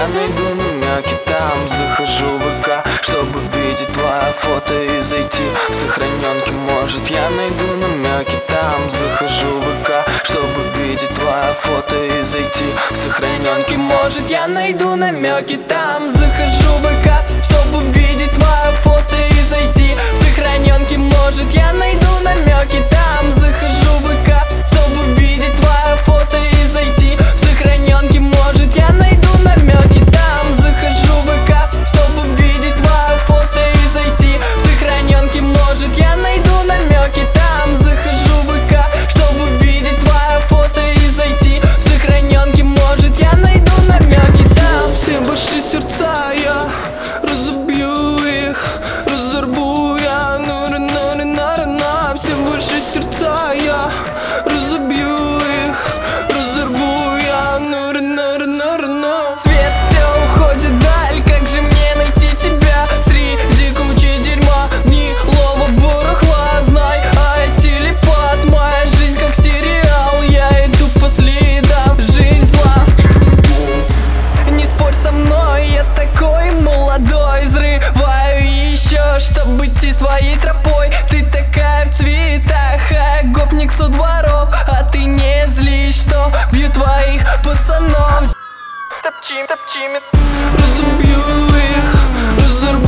я найду намеки там. Захожу в ВК, чтобы видеть твое фото и зайти в сохраненки. Может, я найду намеки там. Захожу в ВК, чтобы видеть твое фото и зайти в сохраненки. Может, я найду намеки там. Захожу в ВК, чтобы видеть твое фото и зайти в сохраненки. Может, я найду намеки там. Захожу в ВК, чтобы видеть твое фото и зайти в сохраненки. Может, я найду намеки там. Захожу в ВК, чтобы видеть твое фото и зайти в сохраненки. Может, я найду намеки там. Захожу в ВК, чтобы видеть твое фото и зайти в сохраненки. Может, я найду намеки там. Все ваши сердца я разобью их, разорву я, на-на-на-на-на. Все ваши сердца я разобью их, разорву я, на-на-на-на-на. Свет все уходит вдаль, как же мне найти тебя среди кучи дерьма, гнилого барахла? Знай, а я телепат, моя жизнь как сериал, я иду по следам, жизнь зла. Не спорь со мной, я такой молодой, взрываю еще, чтобы идти своей тропой. Ты такая в цветах, а гопник со дворов, а ты не злишь, что бью твоих пацанов. Топчи, разубью их, разорву